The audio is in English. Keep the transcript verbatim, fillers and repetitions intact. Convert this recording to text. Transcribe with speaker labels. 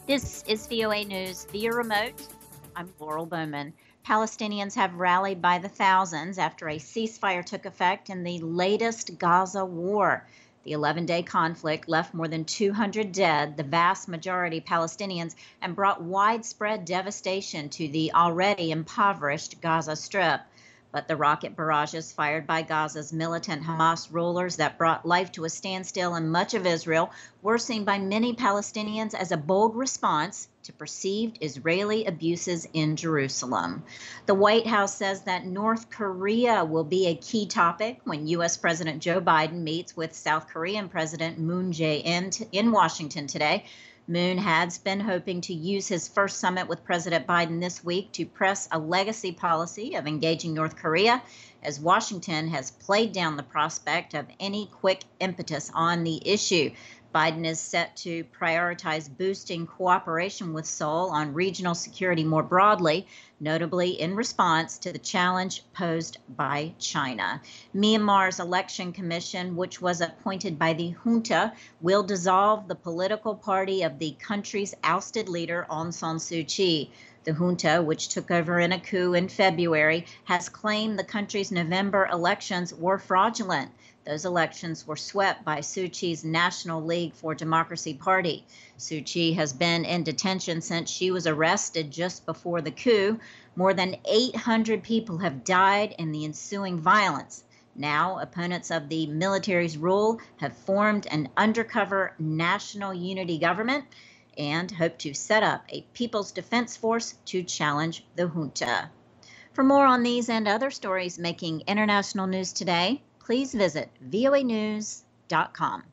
Speaker 1: This is V O A News via remote. I'm Laurel Bowman. Palestinians have rallied by the thousands after a ceasefire took effect in the latest Gaza war. The eleven day conflict left more than two hundred dead, the vast majority Palestinians, and brought widespread devastation to the already impoverished Gaza Strip. But the rocket barrages fired by Gaza's militant Hamas rulers that brought life to a standstill in much of Israel were seen by many Palestinians as a bold response to perceived Israeli abuses in Jerusalem. The White House says that North Korea will be a key topic when U S. President Joe Biden meets with South Korean President Moon Jae-in in Washington today. Moon has been hoping to use his first summit with President Biden this week to press a legacy policy of engaging North Korea, as Washington has played down the prospect of any quick impetus on the issue. Biden is set to prioritize boosting cooperation with Seoul on regional security more broadly, notably in response to the challenge posed by China. Myanmar's election commission, which was appointed by the junta, will dissolve the political party of the country's ousted leader, Aung San Suu Kyi. The junta, which took over in a coup in February, has claimed the country's November elections were fraudulent. Those elections were swept by Suu Kyi's National League for Democracy party. Suu Kyi has been in detention since she was arrested just before the coup. More than eight hundred people have died in the ensuing violence. Now, opponents of the military's rule have formed an undercover national unity government and hope to set up a People's Defense Force to challenge the junta. For more on these and other stories making international news today, please visit V O A news dot com.